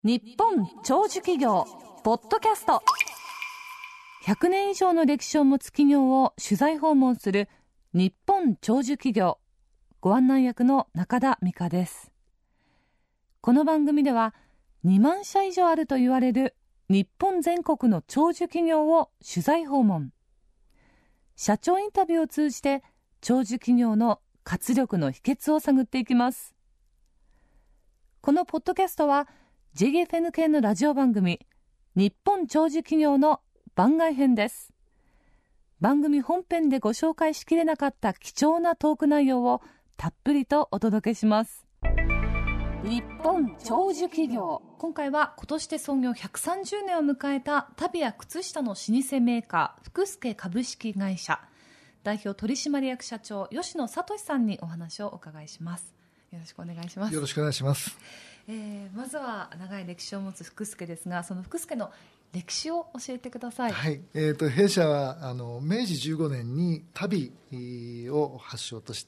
日本長寿企業ポッドキャスト。100年以上の歴史を持つ企業を取材訪問する日本長寿企業、ご案内役の中田美香です。この番組では2万社以上あると言われる日本全国の長寿企業を取材訪問、社長インタビューを通じて長寿企業の活力の秘訣を探っていきます。このポッドキャストはJFN 系のラジオ番組日本長寿企業の番外編です。番組本編でご紹介しきれなかった貴重なトーク内容をたっぷりとお届けします。日本長寿企業、今回は今年で創業130年を迎えた足袋や靴下の老舗メーカー福助株式会社代表取締役社長吉野聡さんにお話をお伺いします。よろしくお願いします。 よろしくお願いします。 まずは長い歴史を持つ福助ですが、その福助の歴史を教えてください。 はい、弊社は明治15年に足袋を発祥として、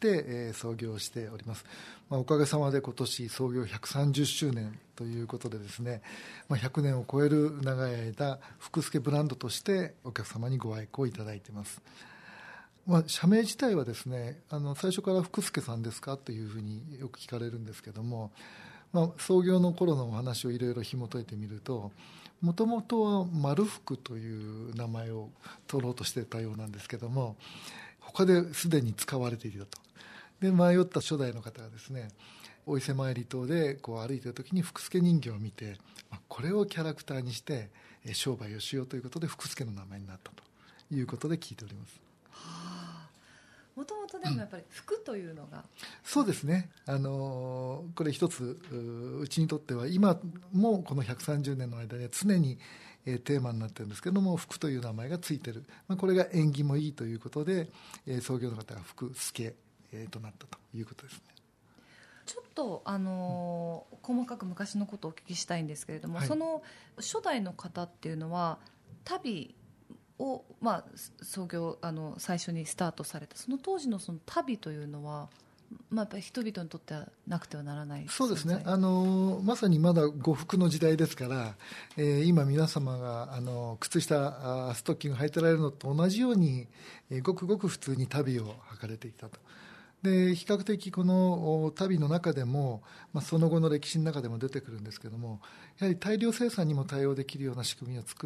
創業しております。おかげさまで今年創業130周年ということでですね、100年を超える長い間福助ブランドとしてお客様にご愛顧いただいています。社名自体はですね、最初から福助さんですかというふうによく聞かれるんですけども、創業の頃のお話をいろいろ紐解いてみると、もともとは丸福という名前を取ろうとしていたようなんですけども、他ですでに使われていたと。で、迷った初代の方がですね、お伊勢参り等でこう歩いている時に福助人形を見て、これをキャラクターにして商売をしようということで福助の名前になったということで聞いております。 もともとでもやっぱり服というのが、 そうですね、これ一つうちにとっては今もこの130年の間で常にテーマになっているんですけども、福という名前がついている、これが縁起もいいということで創業の方が福助となったということですね。 ちょっと細かく昔のことをお聞きしたいんですけれども、 はい、 その初代の方っていうのは足袋を、創業最初にスタートされたその当時のその足袋というのは、やっぱり人々にとってはなくてはならない存在。 そうですね、まさにまだ呉服の時代ですから、今皆様が靴下ストッキング履いてられるのと同じように、ごくごく普通に足袋を履かれていたと。で、比較的この足袋の中でも、その後の歴史の中でも出てくるんですけども、やはり大量生産にも対応できるような仕組みを作って、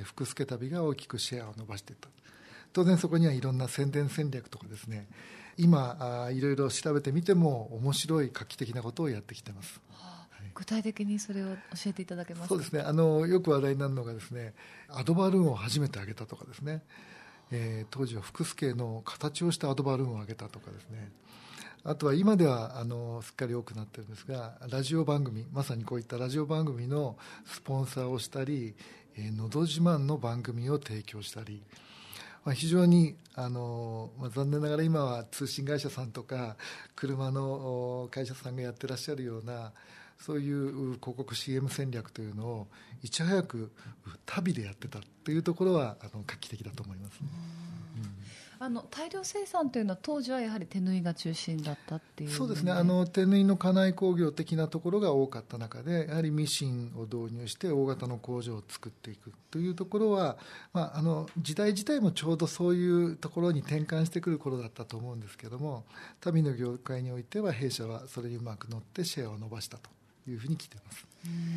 福助足袋が大きくシェアを伸ばしていった。当然そこにはいろんな宣伝戦略とかですね、今いろいろ調べてみても面白い画期的なことをやってきています。 具体的にそれを教えていただけますか。 そうですね、よく話題になるのがですね、アドバルーンを初めてあげたとかですね、当時は福助の形をしたアドバルーンをあげたとかですね、あとは今ではすっかり多くなってるんですが、ラジオ番組、まさにこういったラジオ番組のスポンサーをしたり、のど自慢の番組を提供したり、非常に残念ながら今は通信会社さんとか車の会社さんがやってらっしゃるようなそういう広告 CM 戦略というのをいち早く足袋でやってたというところは画期的だと思いますね。 大量生産というのは当時はやはり手縫いが中心だったっていう。 そうですね、手縫いの家内工業的なところが多かった中で、やはりミシンを導入して大型の工場を作っていくというところは、時代自体もちょうどそういうところに転換してくる頃だったと思うんですけども、足袋の業界においては弊社はそれにうまく乗ってシェアを伸ばしたというふうに聞いています。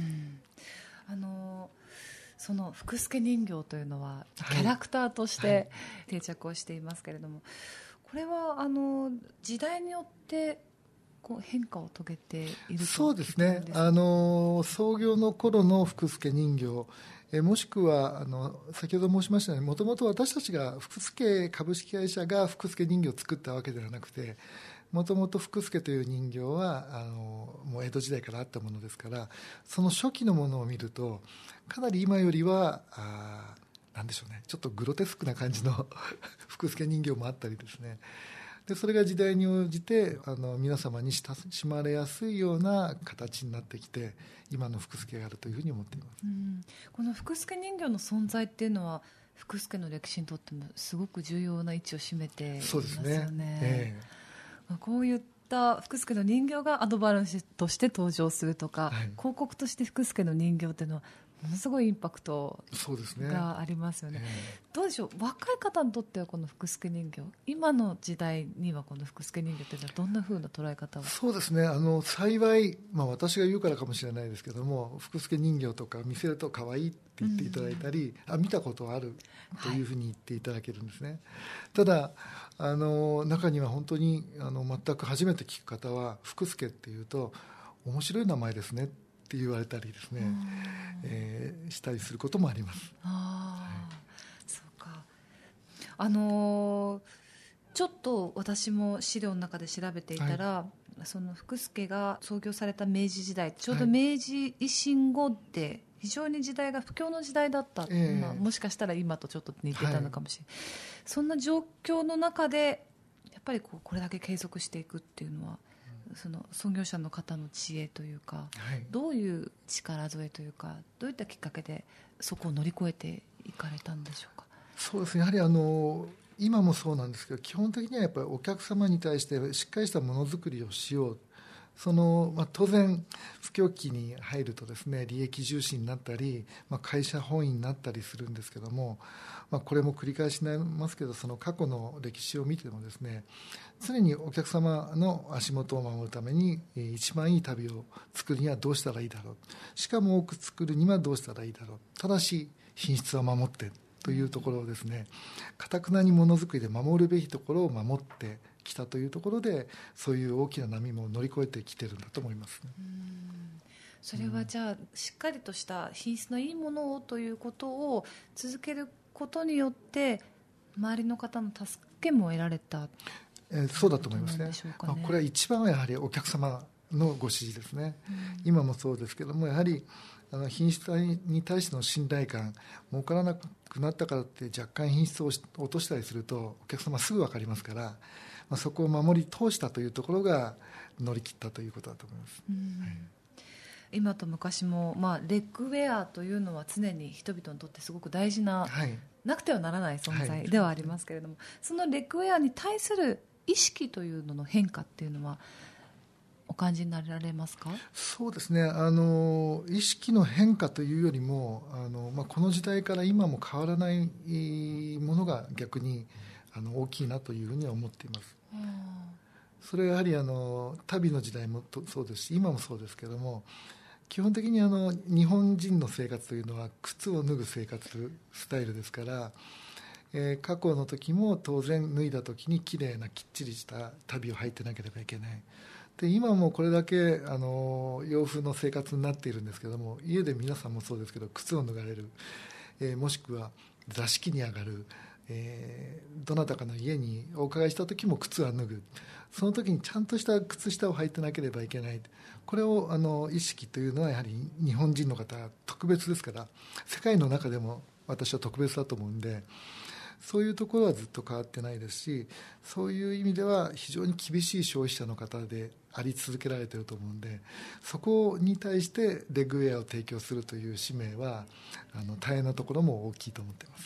その福助人形というのはキャラクターとして定着をしていますけれども、これは時代によってこう変化を遂げていると聞いているんですか。 そうですね、創業の頃の福助人形、もしくは先ほど申しましたように、もともと私たちが福助株式会社が福助人形を作ったわけではなくて、もともと福助という人形はもう江戸時代からあったものですから、その初期のものを見るとかなり今よりはなんでしょうね、ちょっとグロテスクな感じの福助人形もあったりですね。でそれが時代に応じて皆様に親しまれやすいような形になってきて、今の福助があるというふうに思っています。 この福助人形の存在っていうのは福助の歴史にとってもすごく重要な位置を占めていますよね。 そうですね、 こういったった福助の人形がアドバンスとして登場するとか、 はい、 広告として福助の人形っていうのはものすごいインパクトそうですねがありますよね。どうでしょう、若い方にとってはこの福助人形、今の時代にはこの福助人形っていうのはどんな風な捉え方を？ そうですね、幸い、私が言うからかもしれないですけども、福助人形とか見せると可愛いって言っていただいたり、見たことあるというふうに言っていただけるんですね、はい、ただ中には本当に全く初めて聞く方は福助っていうと面白い名前ですねって言われたりですね、したりすることもあります。 そうか。ちょっと私も資料の中で調べていたら、はい、その福助が創業された明治時代、ちょうど明治維新後で非常に時代が不況の時代だった、もしかしたら今とちょっと似てたのかもしれない、そんな状況の中でやっぱりこれだけ継続していくっていうのは、その創業者の方の知恵というか、どういう力添えというか、どういったきっかけでそこを乗り越えていかれたんでしょうか？ そうですね、やはり今もそうなんですけど、基本的にはやっぱりお客様に対してしっかりしたものづくりをしよう、当然不況期に入るとですね、利益重視になったり、会社本位になったりするんですけども、これも繰り返しになりますけど、その過去の歴史を見てもですね、常にお客様の足元を守るために一番いい旅を作るにはどうしたらいいだろう、しかも多く作るにはどうしたらいいだろう、ただし品質は守ってというところをですね、堅くなにものづくりで守るべきところを守ってきたというところで、そういう大きな波も乗り越えてきてるんだと思いますね。 それはじゃあしっかりとした品質のいいものをということを続けることによって周りの方の助けも得られた、 そうだと思いますね。これは一番はやはりお客様のご指示ですね。今もそうですけども、やはり品質に対しての信頼感、儲からなくなったからって若干品質を落としたりするとお客様すぐ分かりますから、そこを守り通したというところが乗り切ったということだと思います。 今と昔も、レッグウェアというのは常に人々にとってすごく大事な、なくてはならない存在ではありますけれども、そのレッグウェアに対する意識というのの変化っていうのはお感じになられますか？ そうですね、意識の変化というよりもこの時代から今も変わらないものが逆に大きいなというふうには思っています。それはやはり旅の時代もそうですし、今もそうですけども、基本的に日本人の生活というのは靴を脱ぐ生活スタイルですから、過去の時も当然脱いだ時にきれいなきっちりした旅を履いてなければいけない。で今もこれだけ洋風の生活になっているんですけども、家で皆さんもそうですけど靴を脱がれる、もしくは座敷に上がる、どなたかの家にお伺いした時も靴は脱ぐ、その時にちゃんとした靴下を履いてなければいけない、これを意識というのはやはり日本人の方は特別ですから、世界の中でも私は特別だと思うんで、そういうところはずっと変わってないですし、そういう意味では非常に厳しい消費者の方であり続けられていると思うんで、そこに対してレッグウェアを提供するという使命は大変なところも大きいと思っています。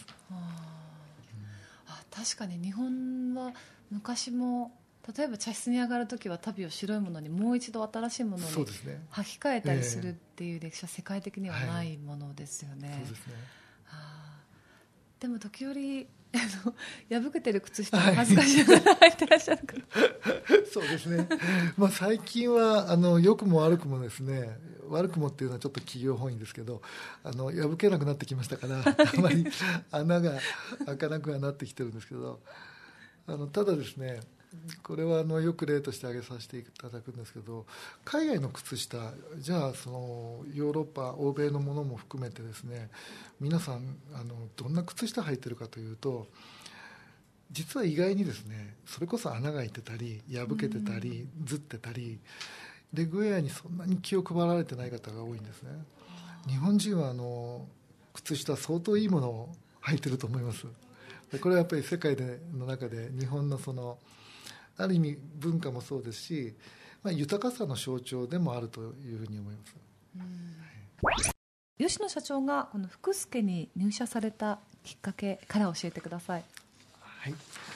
確かに日本は昔も例えば茶室に上がるときは足袋を白いものにもう一度新しいものに履き替えたりするっていう歴史は世界的にはないものですよね。 そうですね。 でも時折破けてる靴下恥ずかしいながら履いてらっしゃるからそうですね、最近は良くも悪くもですね、悪くもっていうのはちょっと企業本位ですけど、破けなくなってきましたから、あまり穴が開かなくはなってきてるんですけど、ただですね、これはよく例として挙げさせていただくんですけど、海外の靴下、じゃあそのヨーロッパ欧米のものも含めてですね、皆さんどんな靴下履いてるかというと、実は意外にですね、それこそ穴が開いてたり破けてたりずってたり、レッグウェアにそんなに気を配られてない方が多いんですね。日本人は靴下相当いいものを履いてると思います。これはやっぱり世界の中で日本のある意味文化もそうですし、豊かさの象徴でもあるというふうに思います。 吉野社長がこの福助に入社されたきっかけから教えてください。 はい、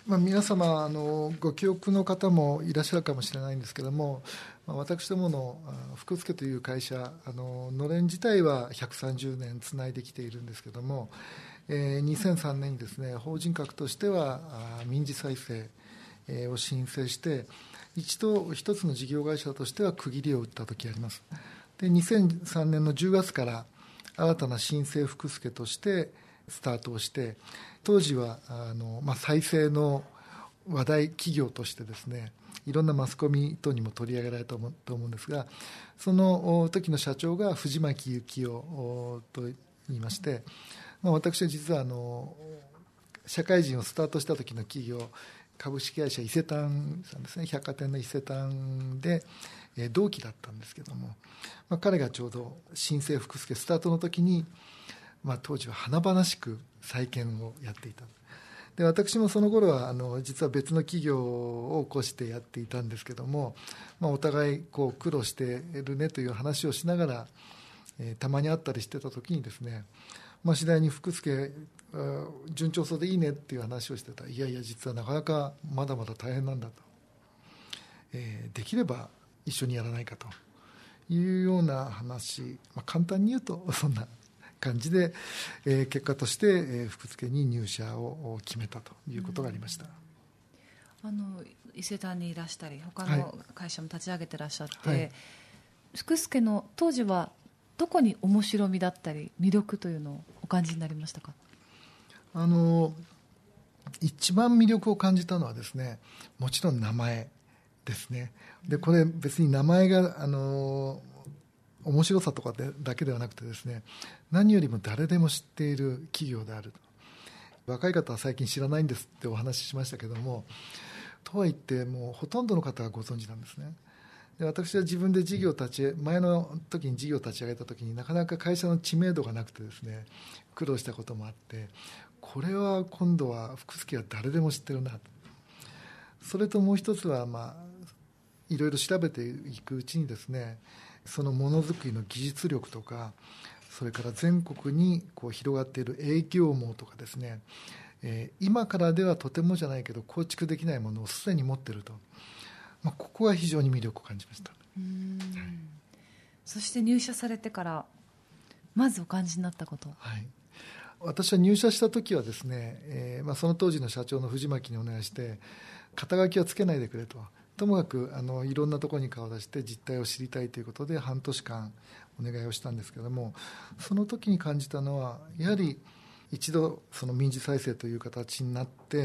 皆様ご記憶の方もいらっしゃるかもしれないんですけども、私どもの福助という会社のれん自体は130年つないできているんですけども、2003年にですね、法人格としては民事再生を申請して一つの事業会社としては区切りを打った時あります。で2003年の10月から新たな新生福助としてスタートをして、当時は再生の話題企業としてですね、いろんなマスコミ等にも取り上げられたと思うんですが、その時の社長が藤巻幸夫と言いまして、私は実は社会人をスタートした時の企業、株式会社伊勢丹さんですね、百貨店の伊勢丹で同期だったんですけども、彼がちょうど新生福助スタートの時に、当時は華々しく再建をやっていた。で私もその頃は実は別の企業を起こしてやっていたんですけども、お互い苦労しているねという話をしながら、たまに会ったりしてた時にですね、次第に福助順調そうでいいねっていう話をしてた。いやいや実はなかなかまだまだ大変なんだと、できれば一緒にやらないかというような話、簡単に言うとそんな感じで、結果として、福助に入社を決めたということがありました。 伊勢丹にいらしたり他の会社も立ち上げてらっしゃって、 はい、 福助の当時はどこに面白みだったり魅力というのをお感じになりましたか？ 一番魅力を感じたのはですね、もちろん名前ですね。でこれ別に名前が面白さとかだけではなくてですね、何よりも誰でも知っている企業である。若い方は最近知らないんですってお話ししましたけども、とはいってもうほとんどの方がご存知なんですね。で私は自分で前の時に事業を立ち上げた時になかなか会社の知名度がなくてですね、苦労したこともあって、これは今度は福助は誰でも知ってるなと。それともう一つはいろいろ調べていくうちにですね、そのものづくりの技術力とか、それから全国に広がっている営業網とかですね、今からではとてもじゃないけど構築できないものをすでに持っていると、ここが非常に魅力を感じました。 そして入社されてからまずお感じになったこと。 はい、私は入社した時はですね、その当時の社長の藤巻にお願いして、肩書きはつけないでくれと、ともかくいろんなところに顔を出して実態を知りたいということで半年間お願いをしたんですけども、その時に感じたのはやはり一度その民事再生という形になって、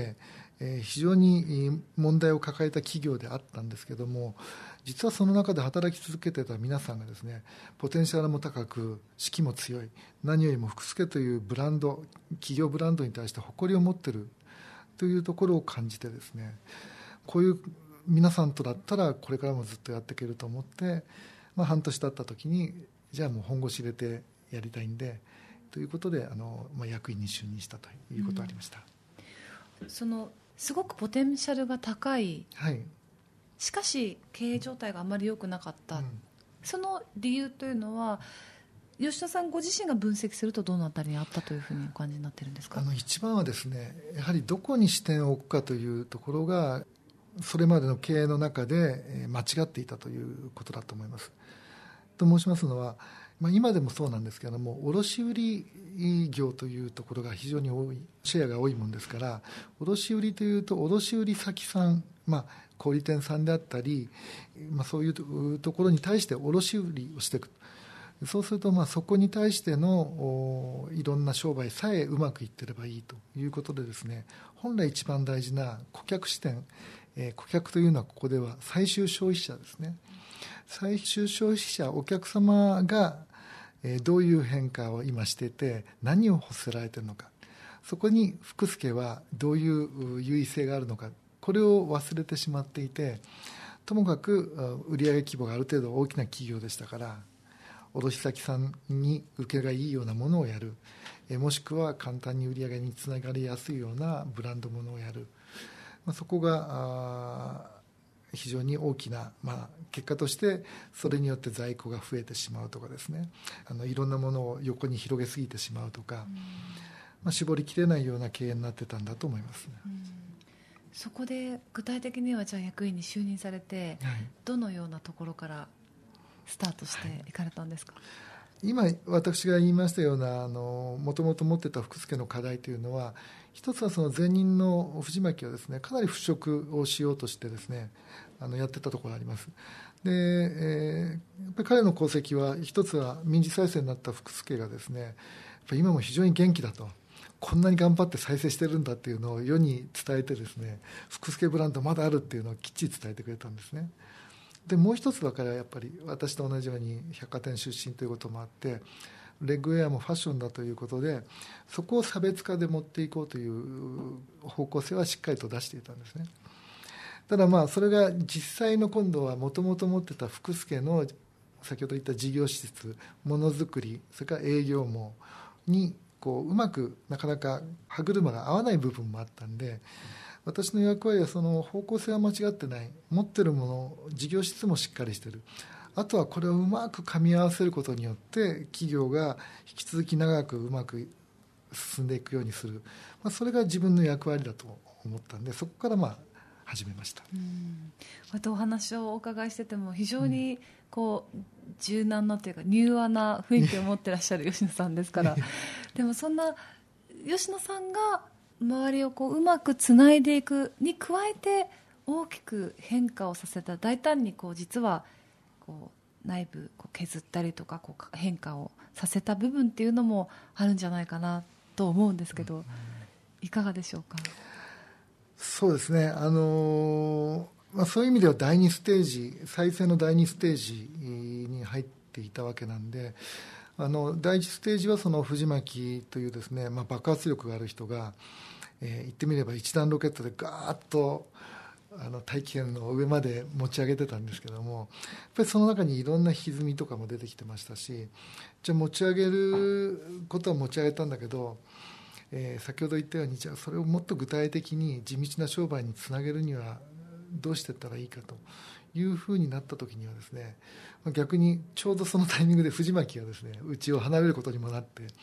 非常に問題を抱えた企業であったんですけども、実はその中で働き続けてた皆さんがですね、ポテンシャルも高く士気も強い、何よりも福助というブランド、企業ブランドに対して誇りを持っているというところを感じてですね、こういう皆さんとだったらこれからもずっとやっていけると思って、半年経った時にじゃあもう本腰入れてやりたいんでということで役員に就任したということがありました。 すごくポテンシャルが高い、 はい、 しかし経営状態があまり良くなかった、その理由というのは吉田さんご自身が分析するとどのあたりにあったというふうにお感じになっているんですか？ 一番はですね、やはりどこに視点を置くかというところがそれまでの経営の中で間違っていたということだと思います。と申しますのは、今でもそうなんですけれども、卸売業というところが非常に多い、シェアが多いもんですから、卸売というと卸売先さん、小売店さんであったり、そういうところに対して卸売をしていく。そうするとそこに対してのいろんな商売さえうまくいっていればいいということでですね、本来一番大事な顧客視点、顧客というのはここでは最終消費者ですね。最終消費者、お客様がどういう変化を今していて何を欲せられているのか、そこに福助はどういう優位性があるのか、これを忘れてしまっていて、ともかく売上規模がある程度大きな企業でしたから、卸先さんに受けがいいようなものをやる、もしくは簡単に売上につながりやすいようなブランドものをやる、そこが非常に大きな、結果としてそれによって在庫が増えてしまうとかですね、いろんなものを横に広げすぎてしまうとか、絞りきれないような経営になってたんだと思いますね。 そこで具体的にはじゃあ役員に就任されて、 はい、 どのようなところからスタートしていかれたんですか？ 今私が言いましたようなもともと持ってた福助の課題というのは、一つはその前任の藤巻はですね、かなり払拭をしようとしてですね、やってたところがあります。で、やっぱり彼の功績は、一つは民事再生になった福助がですね、やっぱり今も非常に元気だと、こんなに頑張って再生してるんだっていうのを世に伝えてですね、福助ブランドまだあるっていうのをきっちり伝えてくれたんですね。でもう一つは彼はやっぱり私と同じように百貨店出身ということもあって、レッグウェアもファッションだということで、そこを差別化で持っていこうという方向性はしっかりと出していたんですね。ただまあそれが実際の今度はもともと持ってた福助の先ほど言った事業施設、ものづくり、それから営業網にうまくなかなか歯車が合わない部分もあったんで、私の役割はその方向性は間違ってない、持ってるもの、事業質もしっかりしてる、あとはこれをうまく噛み合わせることによって企業が引き続き長くうまく進んでいくようにする、それが自分の役割だと思ったんで、そこから始めました。 こうやってお話をお伺いしてても非常に柔軟なというか柔和な雰囲気を持ってらっしゃる吉野さんですからでもそんな吉野さんが周りをうまくつないでいくに加えて、大きく変化をさせた、大胆に実は内部削ったりとか変化をさせた部分っていうのもあるんじゃないかなと思うんですけど、いかがでしょうか？ そうですね、そういう意味では第2ステージ、再生の第2ステージに入っていたわけなんで、第1ステージはその藤巻というですね、爆発力がある人が、言ってみれば一段ロケットでガーッと大気圏の上まで持ち上げてたんですけども、やっぱりその中にいろんな歪みとかも出てきてましたし、じゃあ持ち上げることは持ち上げたんだけど、先ほど言ったように、じゃあそれをもっと具体的に地道な商売につなげるにはどうしていったらいいかというふうになった時にはですね、逆にちょうどそのタイミングで藤巻がですね、うちを離れることにもなって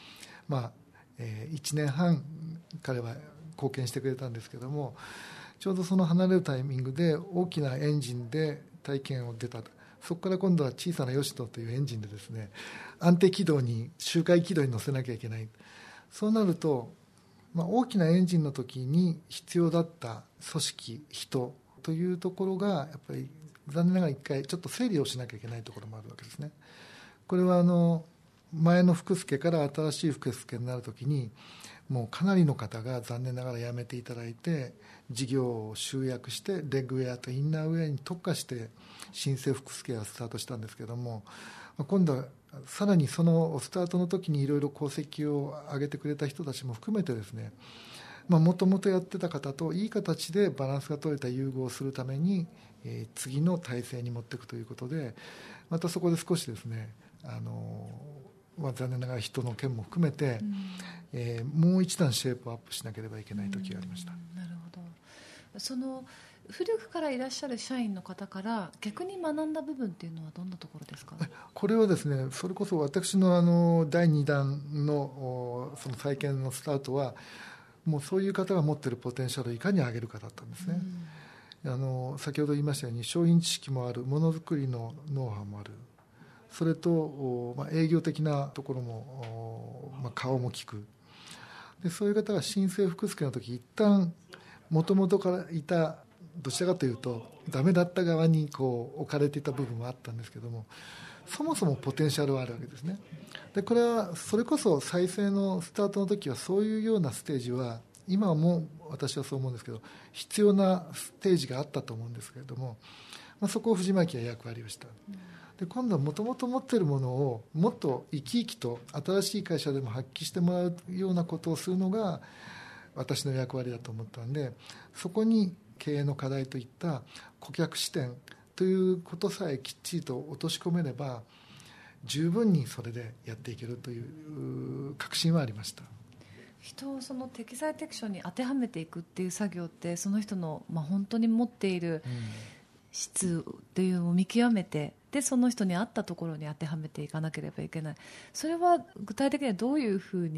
、1年半彼は貢献してくれたんですけども、ちょうどその離れるタイミングで大きなエンジンで体験を出たと。そこから今度は小さな吉野というエンジンでですね、安定軌道に周回軌道に乗せなきゃいけない。そうなると、大きなエンジンの時に必要だった組織、人というところがやっぱり残念ながら一回ちょっと整理をしなきゃいけないところもあるわけですね。これは前の福助から新しい福助になる時に、もうかなりの方が残念ながら辞めていただいて、事業を集約してレッグウェアとインナーウェアに特化して新生福助がスタートしたんですけども、今度はさらにそのスタートの時にいろいろ功績を上げてくれた人たちも含めてですね、もともとやってた方といい形でバランスが取れた融合をするために、次の体制に持っていくということで、またそこで少しですね、残念ながら人の件も含めて、もう一段シェイプアップしなければいけない時がありました。 なるほど。その古くからいらっしゃる社員の方から逆に学んだ部分っていうのはどんなところですか？ これはですね、それこそ私の第2弾のその再建のスタートは、もうそういう方が持っているポテンシャルをいかに上げるかだったんですね。先ほど言いましたように商品知識もある、ものづくりのノウハウもある、それと、営業的なところも、顔も利く。でそういう方が新生福助の時、一旦もともとからいた、どちらかというとダメだった側に置かれていた部分もあったんですけども、そもそもポテンシャルはあるわけですね。でこれはそれこそ再生のスタートの時はそういうようなステージは今はもう私はそう思うんですけど、必要なステージがあったと思うんですけれども、そこを藤巻は役割をした。で今度はもともと持っているものをもっと生き生きと新しい会社でも発揮してもらうようなことをするのが私の役割だと思ったんで、そこに経営の課題といった顧客視点ということさえきっちりと落とし込めれば十分にそれでやっていけるという確信はありました。 人をその適材適所に当てはめていくっていう作業って、その人の、本当に持っている質っていうのを見極めて、でその人に合ったところに当てはめていかなければいけない。それは具体的にはどういうふうに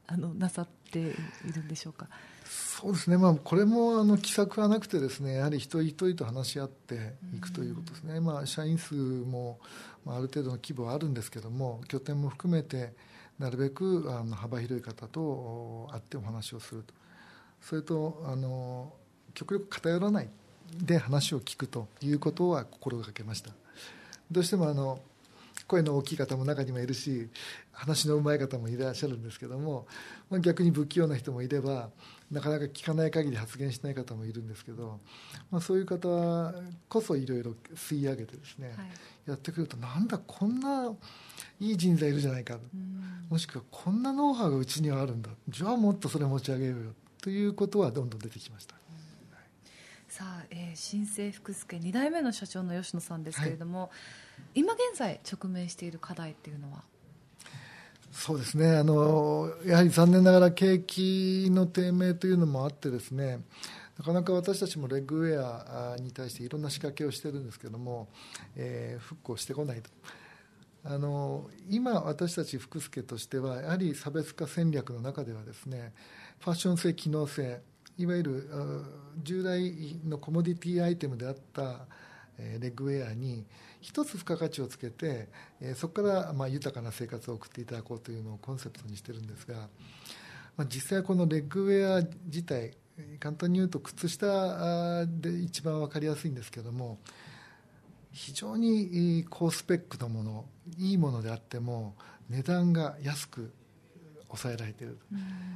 なさっているんでしょうか。 そうですね、これも奇策はなくてですね、やはり一人一人と話し合っていくということですね。社員数も、ある程度の規模はあるんですけども、拠点も含めてなるべく幅広い方と会ってお話をすると、それと極力偏らないで話を聞くということは心がけました。どうしても声の大きい方も中にもいるし、話の上手い方もいらっしゃるんですけども、逆に不器用な人もいれば、なかなか聞かない限り発言しない方もいるんですけど、そういう方こそいろいろ吸い上げてですね、やってくると、なんだこんないい人材いるじゃないか、もしくはこんなノウハウがうちにはあるんだ、じゃあもっとそれ持ち上げようよということはどんどん出てきました。 さあ、新生福助2代目の社長の吉野さんですけれども、今現在直面している課題っていうのは。 そうですね、やはり残念ながら景気の低迷というのもあってですね、なかなか私たちもレッグウェアに対していろんな仕掛けをしているんですけども、復興してこないと。今私たち福助としてはやはり差別化戦略の中ではですね、ファッション性、機能性、いわゆる従来のコモディティアイテムであったレッグウェアに一つ付加価値をつけて、そこから豊かな生活を送っていただこうというのをコンセプトにしているんですが、実際このレッグウェア自体、簡単に言うと靴下で一番分かりやすいんですけども、非常に高スペックのもの、いいものであっても値段が安く抑えられている。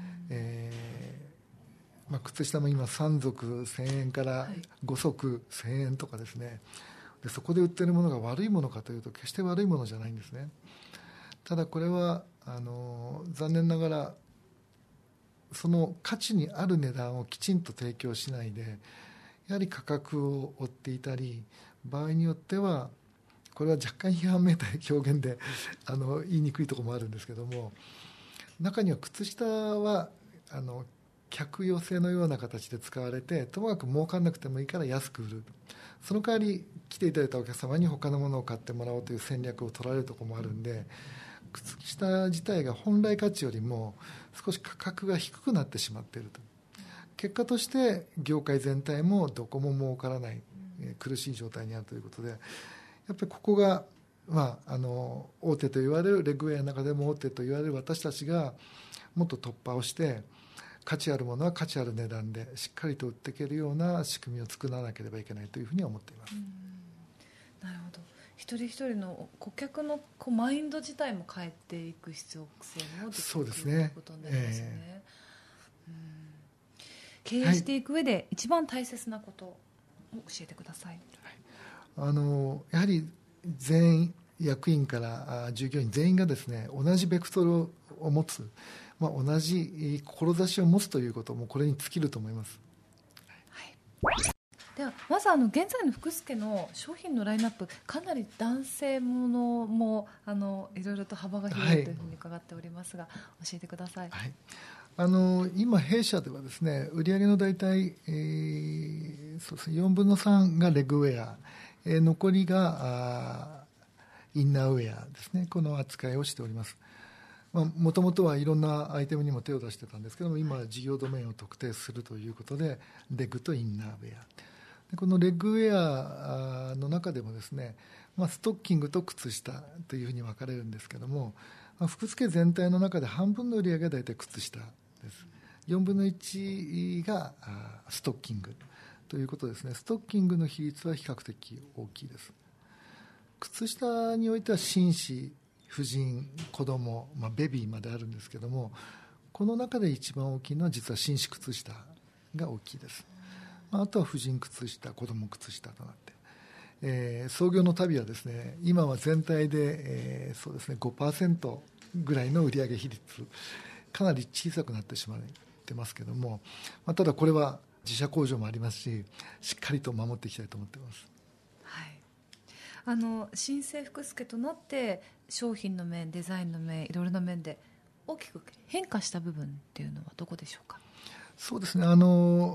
靴下も今3足1000円から5足1000円とかですね、でそこで売っているものが悪いものかというと決して悪いものじゃないんですね。ただこれは残念ながらその価値にある値段をきちんと提供しないで、やはり価格を追っていたり、場合によってはこれは若干批判めいた表現で言いにくいところもあるんですけども、中には靴下は客寄せのような形で使われて、ともかく儲かんなくてもいいから安く売る、その代わり来ていただいたお客様に他のものを買ってもらおうという戦略を取られるところもあるんで、靴下自体が本来価値よりも少し価格が低くなってしまっていると。結果として業界全体もどこも儲からない、苦しい状態にあるということで、やっぱりここが、大手と言われるレッグウェアの中でも大手と言われる私たちがもっと突破をして、価値あるものは価値ある値段でしっかりと売っていけるような仕組みを作らなければいけないというふうには思っています。 なるほど。一人一人の顧客のマインド自体も変えていく必要性も出てくるということになりますね。経営していく上で一番大切なことを教えてください。 やはり全員役員から従業員全員がですね、同じベクトルを持つ、同じ志を持つということもこれに尽きると思います。 ではまず現在の福助の商品のラインナップ、かなり男性ものもいろいろと幅が広いというふうに伺っておりますが、教えてください。 今弊社ではですね、売上の大体、そうですね、4分の3がレッグウェア、残りがインナーウェアですね、この扱いをしております。もともとはいろんなアイテムにも手を出してたんですけども、今は事業ドメインを特定するということで、レッグとインナーウェアで、このレッグウェアの中でもですね、ストッキングと靴下というふうに分かれるんですけども、福助全体の中で半分の売り上げは大体靴下です。4分の1がストッキングということですね。ストッキングの比率は比較的大きいです。靴下においては紳士、婦人、子供、ベビーまであるんですけども、この中で一番大きいのは実は紳士靴下が大きいです。あとは婦人靴下、子供靴下となって、創業の旅はですね、今は全体で、そうですね、5% ぐらいの売上比率、かなり小さくなってしまってますけども、ただこれは自社工場もありますし、しっかりと守っていきたいと思っています。 新生福助となって商品の面、デザインの面、いろいろな面で大きく変化した部分っていうのはどこでしょうか。 そうですね、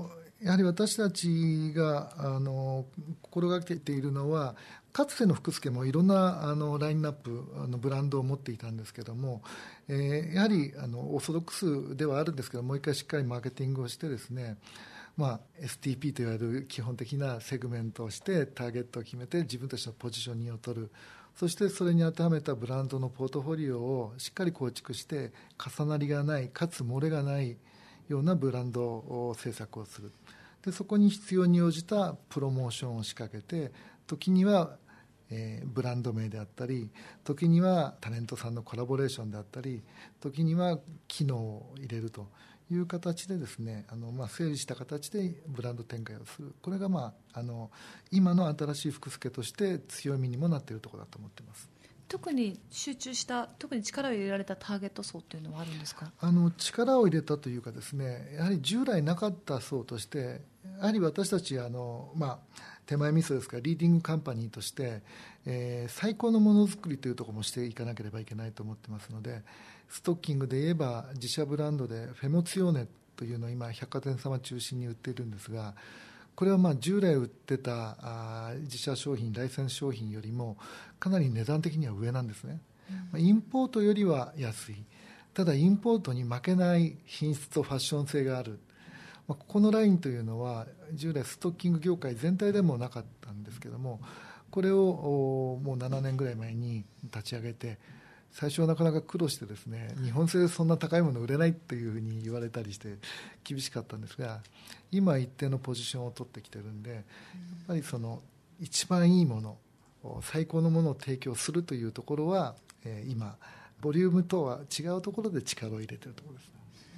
やはり私たちが心がけているのは、かつての福助もいろんなラインナップブランドを持っていたんですけども、やはりオーソドックスではあるんですけど、もう一回しっかりマーケティングをしてですね、STP といわれる基本的なセグメントをしてターゲットを決めて自分たちのポジショニングを取る、そしてそれに当てはめたブランドのポートフォリオをしっかり構築して重なりがないかつ漏れがないようなブランド制作をする。でそこに必要に応じたプロモーションを仕掛けて、時にはブランド名であったり、時にはタレントさんのコラボレーションであったり、時には機能を入れるという形でですね、整理した形でブランド展開をする。これが、今の新しい福助として強みにもなっているところだと思っています。 特に集中した、特に力を入れられたターゲット層というのはあるんですか？ 力を入れたというかですね、やはり従来なかった層として、やはり私たち手前味噌ですから、リーディングカンパニーとして、最高のものづくりというところもしていかなければいけないと思ってますので、ストッキングで言えば自社ブランドでフェモツィオーネというのを今百貨店様中心に売っているんですが、これは従来売ってた自社商品、ライセンス商品よりもかなり値段的には上なんですね。インポートよりは安い、ただインポートに負けない品質とファッション性がある。ここのラインというのは従来ストッキング業界全体でもなかったんですけども、これをもう7年ぐらい前に立ち上げて、最初はなかなか苦労してですね、日本製でそんな高いもの売れないというふうに言われたりして厳しかったんですが、今一定のポジションを取ってきてるんで、やっぱりその一番いいもの、最高のものを提供するというところは、今ボリュームとは違うところで力を入れているところです。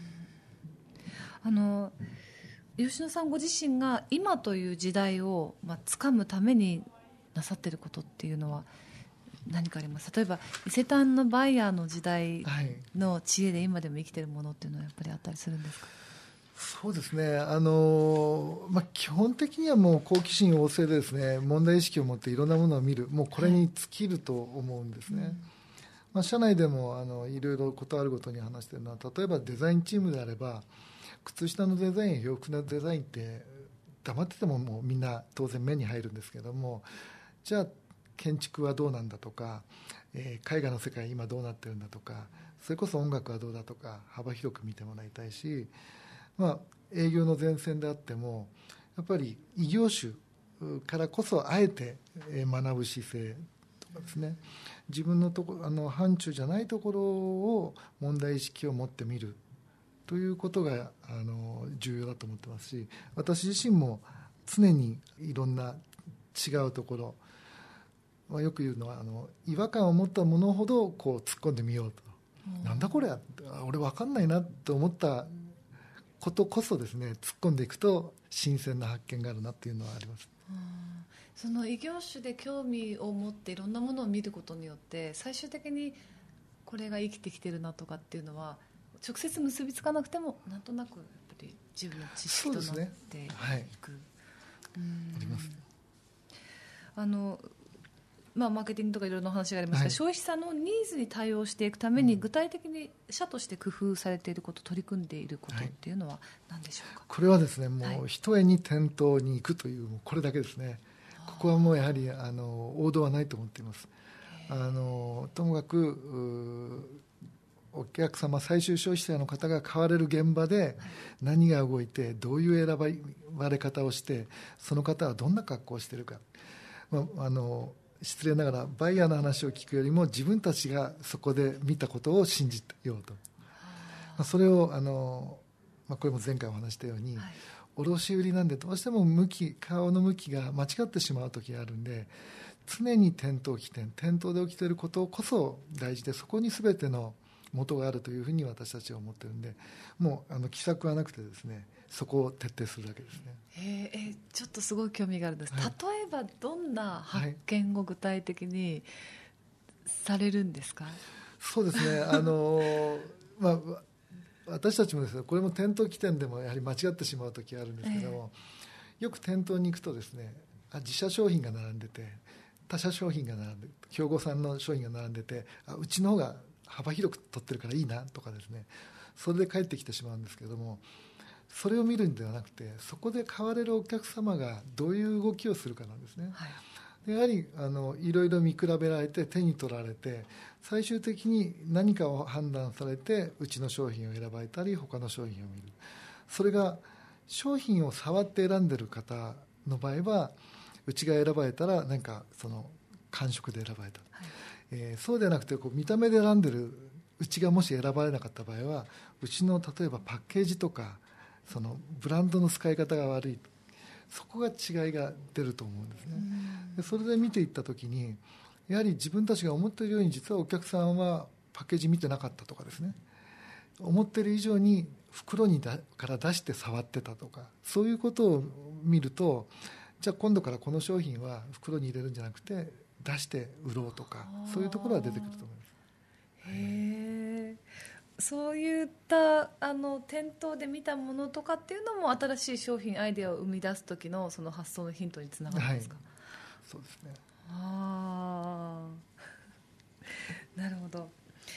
吉野さんご自身が今という時代を掴むためになさっていることっていうのは何かあります？例えば伊勢丹のバイヤーの時代の知恵で今でも生きているものっていうのはやっぱりあったりするんですか？ そうですね、基本的にはもう好奇心旺盛でですね、問題意識を持っていろんなものを見る、もうこれに尽きると思うんですね。社内でもいろいろことあるごとに話しているのは、例えばデザインチームであれば靴下のデザイン、洋服のデザインって黙っててももうみんな当然目に入るんですけども、じゃあ建築はどうなんだとか、絵画の世界今どうなってるんだとか、それこそ音楽はどうだとか幅広く見てもらいたいし、営業の前線であってもやっぱり異業種からこそあえて学ぶ姿勢とかですね、自分の範疇じゃないところを問題意識を持ってみるということが重要だと思ってますし、私自身も常にいろんな違うところ、よく言うのは違和感を持ったものほどこう突っ込んでみようと、なんだこれ俺分かんないなと思ったことこそですね、突っ込んでいくと新鮮な発見があるなっていうのはあります。 その異業種で興味を持っていろんなものを見ることによって最終的にこれが生きてきてるなとかっていうのは直接結びつかなくてもなんとなくやっぱり自分の知識となっていく。 あります。 マーケティングとかいろいろな話がありますが、消費者のニーズに対応していくために具体的に社として工夫されていること、取り組んでいることっていうのは何でしょうか？ これはですね、もう一重に店頭に行くという、もうこれだけですね。ここはもうやはり王道はないと思っています。ともかくお客様、最終消費者の方が買われる現場で何が動いて、どういう選ばれ方をして、その方はどんな格好をしているか、失礼ながらバイヤーの話を聞くよりも自分たちがそこで見たことを信じようと、それをこれも前回お話したように、卸売なんでどうしても顔の向きが間違ってしまう時があるんで、常に店頭起点、店頭で起きていることこそ大事で、そこに全ての元があるというふうに私たちは思っているんで、もう奇策はなくてですね、そこを徹底するだけですね。 ちょっとすごい興味があるんです。例えばどんな発見を具体的にされるんですか？ そうですね、私たちもですね、これも店頭起点でもやはり間違ってしまう時があるんですけども、よく店頭に行くとですね、自社商品が並んでて、他社商品が並んで、競合さんの商品が並んでて、うちの方が幅広く取ってるからいいなとかですね、それで帰ってきてしまうんですけども、 それを見るんではなくて、そこで買われるお客様がどういう動きをするかなんですね。はい、やはりいろいろ見比べられて手に取られて、最終的に何かを判断されてうちの商品を選ばれたり他の商品を見る。それが商品を触って選んでいる方の場合は、うちが選ばれたらなんかその感触で選ばれた、はい、そうではなくて見た目で選んでるうちがもし選ばれなかった場合は、うちの例えばパッケージとかそのブランドの使い方が悪い、そこが違いが出ると思うんですね。でそれで見ていったときに、やはり自分たちが思っているように実はお客さんはパッケージ見てなかったとかですね、思っている以上に袋から出して触ってたとか、そういうことを見ると、じゃあ今度からこの商品は袋に入れるんじゃなくて出して売ろうとか、そういうところが出てくると思います。 へー、そういった店頭で見たものとかっていうのも新しい商品アイデアを生み出す時のその発想のヒントにつながるんですか？はい、 そうですね。 なるほど。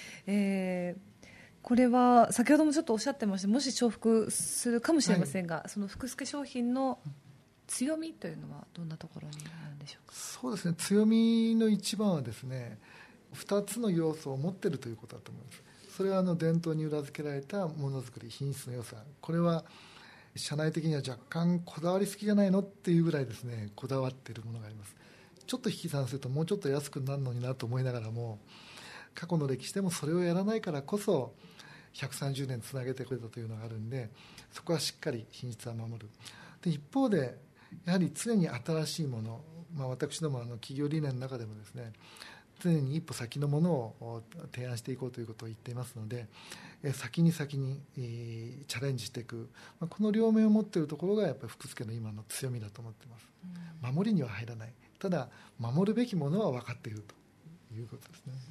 これは先ほどもちょっとおっしゃってました、もし重複するかもしれませんが、はい、その福助商品の強みというのはどんなところにあるんでしょうか？ そうですね、強みの一番はですね、2つの要素を持っているということだと思います。それは伝統に裏付けられたものづくり、品質の良さ、これは社内的には若干こだわりすぎじゃないのっていうぐらいですね、こだわっているものがあります。ちょっと引き算するともうちょっと安くなるのになと思いながらも、過去の歴史でもそれをやらないからこそ130年つなげてくれたというのがあるんで、そこはしっかり品質は守る。で一方でやはり常に新しいもの、私ども企業理念の中でもですね、常に一歩先のものを提案していこうということを言っていますので、先にチャレンジしていく、この両面を持っているところがやっぱり福助の今の強みだと思っています。守りには入らない、ただ守るべきものは分かっているということですね。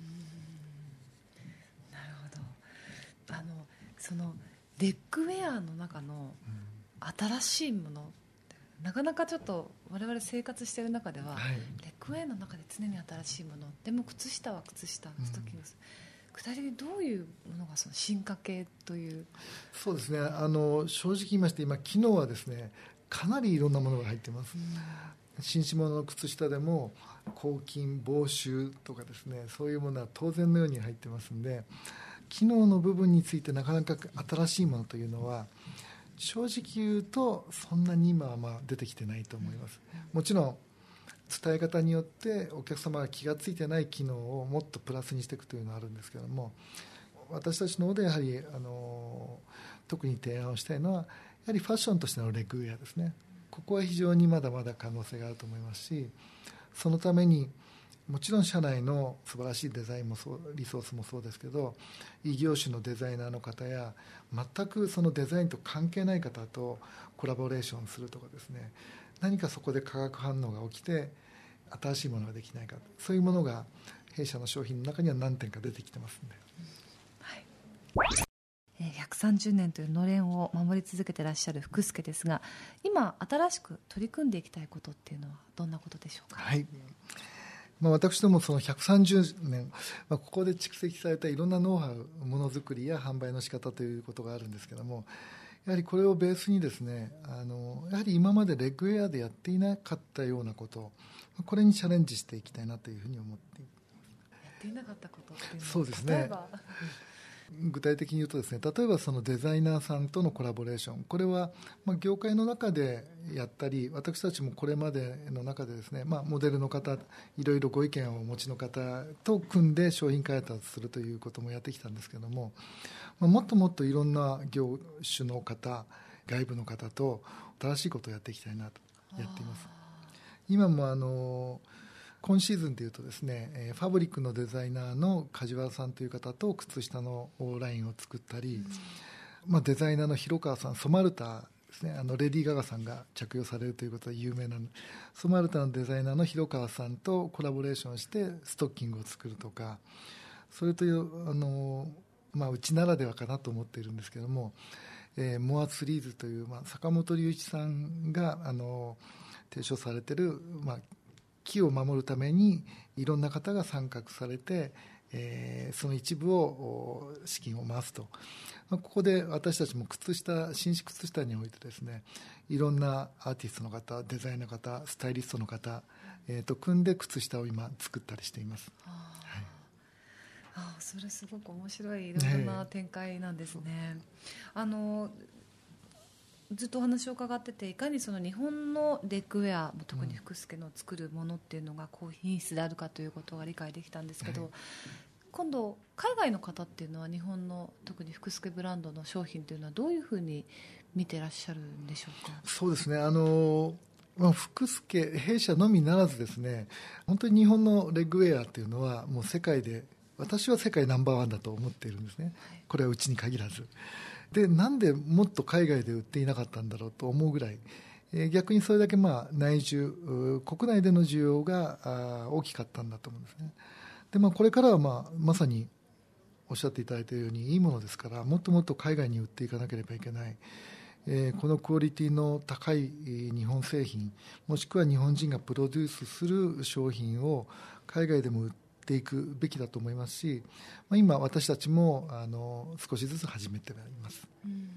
なるほど。そのレッグウェアの中の新しいもの、なかなかちょっと我々生活している中では、はい、レッグウェアの中で常に新しいもの、でも靴下は靴下、ストッキングス、具体的にどういうものがその進化系という？ そうですね、正直言いまして今機能はですね、かなりいろんなものが入っています。紳士物の靴下でも抗菌防臭とかですね、そういうものは当然のように入ってますんで、機能の部分についてなかなか新しいものというのは正直言うとそんなに今は出てきてないと思います。もちろん伝え方によってお客様が気がついてない機能をもっとプラスにしていくというのはあるんですけども、私たちの方でやはり特に提案をしたいのはやはりファッションとしてのレッグウェアですね。ここは非常にまだまだ可能性があると思いますし、そのためにもちろん社内の素晴らしいデザインもリソースもそうですけど、異業種のデザイナーの方や全くそのデザインと関係ない方とコラボレーションするとかですね、何かそこで化学反応が起きて新しいものができないか、そういうものが弊社の商品の中には何点か出てきてますので、 はい、130年というのれんを守り続けていらっしゃる福助ですが、今新しく取り組んでいきたいことっていうのはどんなことでしょうか？ はい、私どもその130年、ここで蓄積されたいろんなノウハウ、ものづくりや販売の仕方ということがあるんですけども、やはりこれをベースにですね、やはり今までレッグウェアでやっていなかったようなこと、これにチャレンジしていきたいなというふうに思っています。 やっていなかったことっていうのは、 そうですね、例えば具体的に言うとですね、例えばそのデザイナーさんとのコラボレーション、これは業界の中でやったり、私たちもこれまでの中でですね、モデルの方、いろいろご意見をお持ちの方と組んで商品開発するということもやってきたんですけども、もっともっといろんな業種の方、外部の方と新しいことをやっていきたいなとやっています。今も今シーズンでいうとですね、ファブリックのデザイナーの梶原さんという方と靴下のラインを作ったり、デザイナーの広川さん、ソマルタですね、レディー・ガガさんが着用されるということで有名なソマルタのデザイナーの広川さんとコラボレーションしてストッキングを作るとか、それといううちならではかなと思っているんですけども、モアツリーズという、坂本龍一さんが提唱されている、木を守るためにいろんな方が参画されてその一部を資金を回すと、ここで私たちも紳士靴下においてですね、いろんなアーティストの方、デザイナーの方、スタイリストの方、と組んで靴下を今作ったりしています。 それすごく面白いいろんな展開なんですね。ずっとお話を伺ってて、いかにその日本のレッグウェア、特に福助の作るものっていうのが高品質であるかということが理解できたんですけど、今度海外の方っていうのは日本の特に福助ブランドの商品というのはどういうふうに見てらっしゃるんでしょうか。 そうですね、福助弊社のみならずですね、本当に日本のレッグウェアっていうのはもう世界で、私は世界ナンバーワンだと思っているんですね。これはうちに限らずで、なんでもっと海外で売っていなかったんだろうと思うぐらい、逆にそれだけ国内での需要が大きかったんだと思うんですね。で、これからはまさにおっしゃっていただいたようにいいものですから、もっともっと海外に売っていかなければいけない、このクオリティの高い日本製品、もしくは日本人がプロデュースする商品を海外でも売っていくべきだと思いますし、今私たちも少しずつ始めています。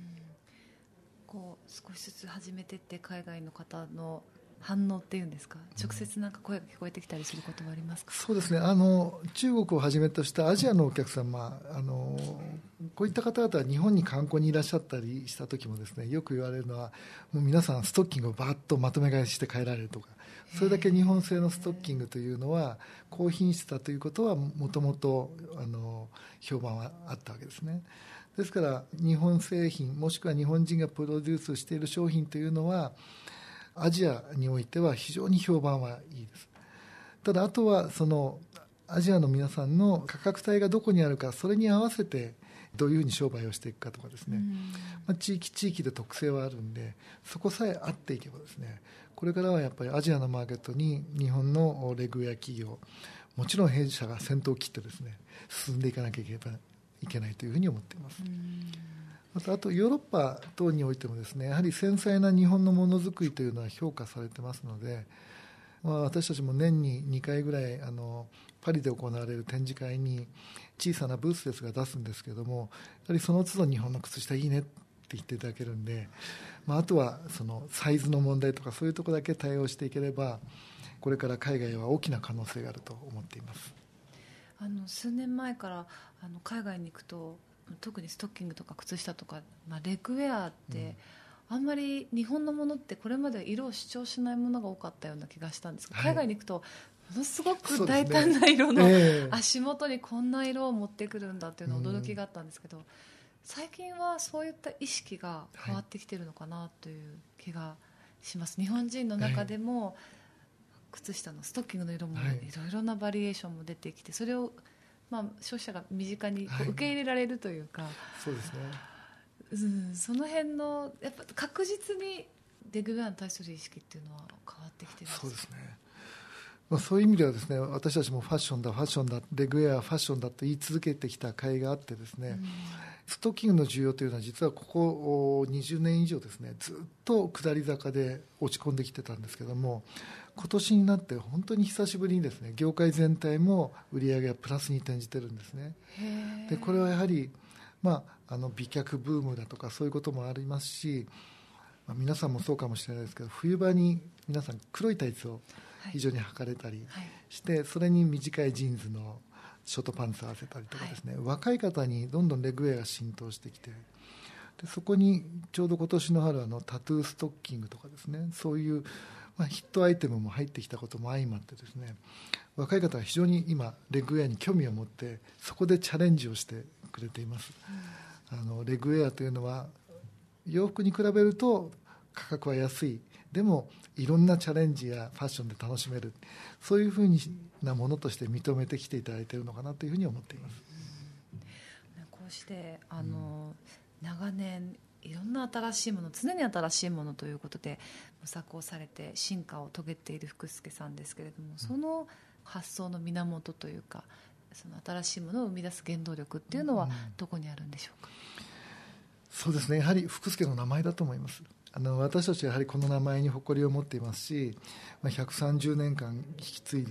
少しずつ始めていって海外の方の反応っていうんですか、直接なんか声が聞こえてきたりすることはありますか。 そうですね、中国をはじめとしたアジアのお客様、こういった方々は日本に観光にいらっしゃったりした時もですね、よく言われるのは、もう皆さんストッキングをバーッとまとめ買いして帰られるとか、それだけ日本製のストッキングというのは高品質だということはもともと評判はあったわけですね。ですから日本製品、もしくは日本人がプロデュースしている商品というのはアジアにおいては非常に評判はいいです。ただあとはそのアジアの皆さんの価格帯がどこにあるか、それに合わせてどういうふうに商売をしていくかとかですね、地域で特性はあるんで、そこさえ合っていけばですね、これからはやっぱりアジアのマーケットに日本のレッグウェア企業、もちろん弊社が先頭を切ってですね、進んでいかなきゃいけないというふうに思っています。またあとヨーロッパ等においてもですね、やはり繊細な日本のものづくりというのは評価されてますので、私たちも年に2回ぐらいパリで行われる展示会に小さなブースですが出すんですけども、やはりその都度日本の靴下いいねって言っていただけるんで、あとはそのサイズの問題とかそういうところだけ対応していければ、これから海外は大きな可能性があると思っています。 数年前から海外に行くと、特にストッキングとか靴下とか、レッグウェアって、あんまり日本のものってこれまで色を主張しないものが多かったような気がしたんですが、海外に行くとものすごく大胆な色の、足元にこんな色を持ってくるんだっていうの驚きがあったんですけど、最近はそういった意識が変わってきてるのかなという気がします。日本人の中でも靴下のストッキングの色もいろいろなバリエーションも出てきて、それを消費者が身近に受け入れられるというか、 そうですね、 その辺のやっぱ確実にレッグウェアに対する意識っていうのは変わってきてるんですか。 そうですね、そういう意味ではですね、私たちもファッションだレッグウェアはファッションだと言い続けてきた甲斐があってですね、ストッキングの需要というのは実はここ20年以上ですね、ずっと下り坂で落ち込んできてたんですけども、今年になって本当に久しぶりにですね、業界全体も売り上げがプラスに転じてるんですね。でこれはやはり、美脚ブームだとかそういうこともありますし、皆さんもそうかもしれないですけど、冬場に皆さん黒いタイツを非常に履かれたりして、それに短いジーンズのショートパンツを合わせたりとかですね、若い方にどんどんレッグウェアが浸透してきて、でそこにちょうど今年の春タトゥーストッキングとかですね、そういうヒットアイテムも入ってきたことも相まってですね、若い方が非常に今レッグウェアに興味を持って、そこでチャレンジをしてくれています。レッグウェアというのは洋服に比べると価格は安い、でもいろんなチャレンジやファッションで楽しめる、そういうふうなものとして認めてきていただいているのかなというふうに思っています。 こうして長年いろんな新しいもの、常に新しいものということで模索をされて進化を遂げている福助さんですけれども、その発想の源というか、その新しいものを生み出す原動力っていうのはどこにあるんでしょうか。 そうですね、やはり福助の名前だと思います。私たちはやはりこの名前に誇りを持っていますし、130年間引き継いで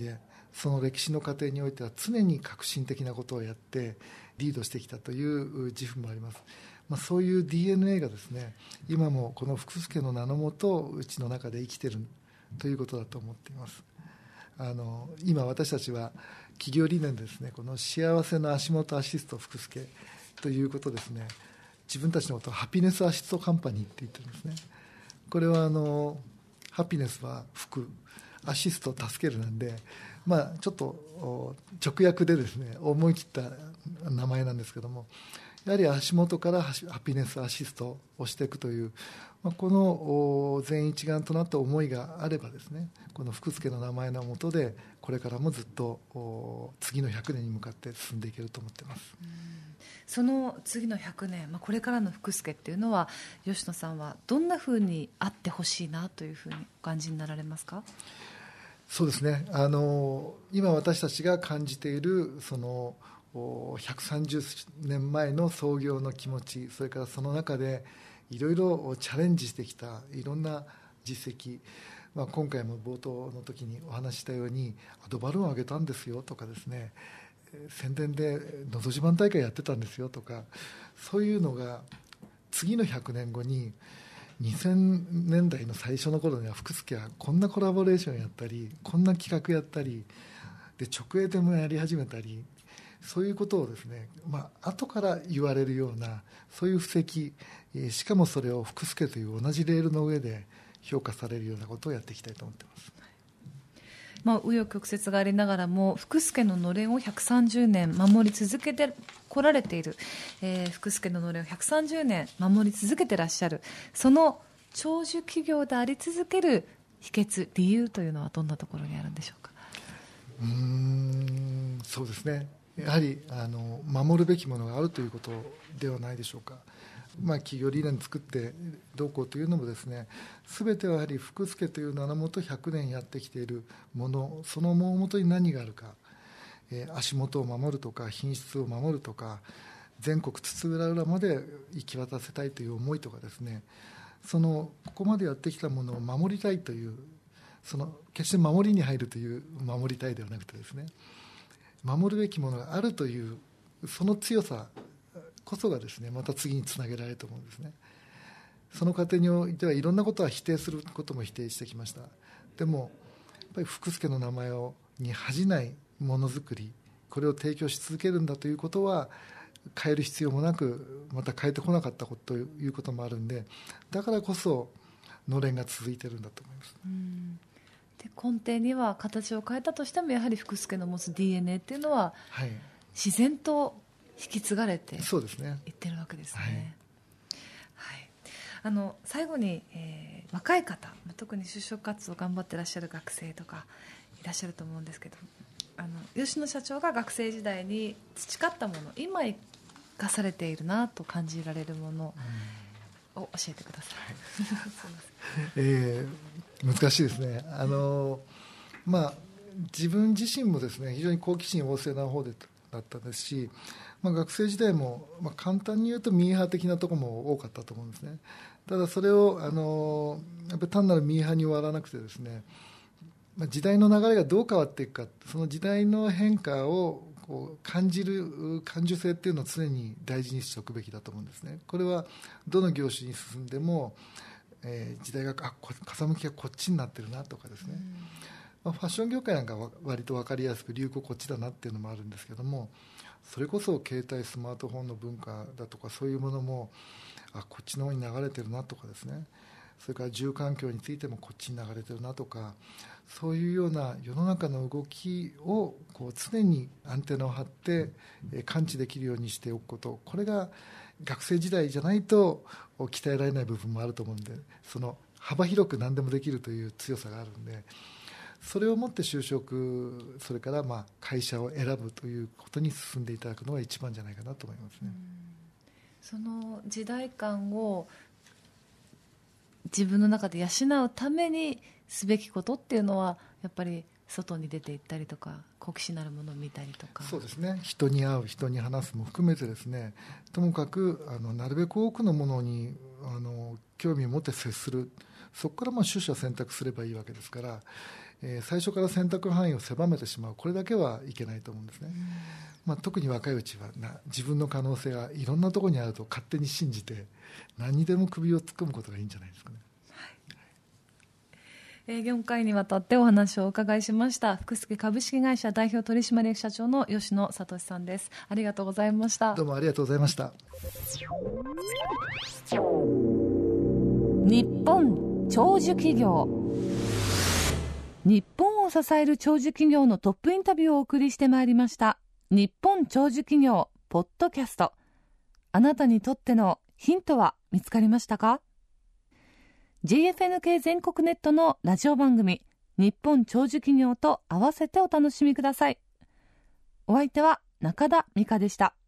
その歴史の過程においては常に革新的なことをやってリードしてきたという自負もあります。そういう DNA がですね、今もこの福助の名のもとうちの中で生きているということだと思っています。今私たちは企業理念でですね、この幸せの足元アシスト福助ということですね、自分たちのことをハピネスアシストカンパニーって言ってるんですね。これはハピネスは福、アシスト助けるなんで、ちょっと直訳でですね、思い切った名前なんですけども、やはり足元からハピネスアシストをしていくという、この全一丸となった思いがあればですね、この福助の名前の下でこれからもずっと次の100年に向かって進んでいけると思っています。 その次の100年、これからの福助っていうのは吉野さんはどんなふうにあってほしいなというふうにお感じになられますか？ そうですね、今私たちが感じているその130年前の創業の気持ち、それからその中でいろいろチャレンジしてきたいろんな実績、今回も冒頭の時にお話ししたようにアドバルーンを上げたんですよとかですね、宣伝でのど自慢大会やってたんですよとか、そういうのが次の100年後に2000年代の最初の頃には福助はこんなコラボレーションやったり、こんな企画やったりで直営店もやり始めたり、そういうことをですね、後から言われるようなそういう布石、しかもそれを福助という同じレールの上で評価されるようなことをやっていきたいと思っています。 紆余曲折がありながらも福助ののれんを130年守り続けてこられている、福助ののれんを130年守り続けてらっしゃる、その長寿企業であり続ける秘訣、理由というのはどんなところにあるんでしょうか？ そうですね、やはり守るべきものがあるということではないでしょうか。企業理念作ってどうこうというのもですね、全てはやはり福助という名のもと100年やってきているもの、その大元に何があるか、足元を守るとか品質を守るとか、全国津々浦々まで行き渡せたいという思いとかですね、ここまでやってきたものを守りたいという、決して守りに入るという守りたいではなくてですね、守るべきものがあるというその強さこそがですね、また次につなげられると思うんですね。その過程においてはいろんなことは否定することも否定してきました。でもやっぱり福助の名前に恥じないものづくり、これを提供し続けるんだということは変える必要もなく、また変えてこなかったことということもあるんで、だからこそのれんが続いているんだと思います。 で、根底には形を変えたとしてもやはり福助の持つ DNA っていうのは、自然と引き継がれていってるわけですね。最後に、若い方、特に就職活動頑張ってらっしゃる学生とかいらっしゃると思うんですけど、吉野社長が学生時代に培ったもの、今生かされているなと感じられるものを教えてください。 難しいですね。自分自身もですね、非常に好奇心旺盛な方だったですし、学生時代も、簡単に言うとミーハー的なところも多かったと思うんですね。ただそれをやっぱり単なるミーハーに終わらなくてですね、時代の流れがどう変わっていくか、その時代の変化を感じる感受性っていうのを常に大事にしておくべきだと思うんですね。これはどの業種に進んでも、時代が風向きがこっちになってるなとかですね、ファッション業界なんかは割と分かりやすく流行こっちだなっていうのもあるんですけども、それこそ携帯スマートフォンの文化だとかそういうものもこっちの方に流れてるなとかですね、それから住環境についてもこっちに流れてるなとか、そういうような世の中の動きを常にアンテナを張って感知できるようにしておくこと、これが学生時代じゃないと鍛えられない部分もあると思うんで、その幅広く何でもできるという強さがあるんで、それをもって就職、それから会社を選ぶということに進んでいただくのが一番じゃないかなと思いますね。 その時代感を自分の中で養うためにすべきことっていうのは、やっぱり外に出て行ったりとか、好奇心のあるものを見たりとか。 そうですね、人に会う、人に話すも含めてですね、ともかくなるべく多くのものに興味を持って接する、 そこから取捨選択すればいいわけですから、最初から選択範囲を狭めてしまう、これだけはいけないと思うんですね。特に若いうちは自分の可能性がいろんなところにあると勝手に信じて何にでも首を突っ込むことがいいんじゃないですかね。 4回にわたってお話をお伺いしました福助株式会社代表取締役社長の吉野聡さんです。ありがとうございました。 どうもありがとうございました。 日本長寿企業、日本を支える長寿企業のトップインタビューをお送りしてまいりました日本長寿企業ポッドキャスト。あなたにとってのヒントは見つかりましたか？ JFN 系全国ネットのラジオ番組日本長寿企業と合わせてお楽しみください。お相手は中田美香でした。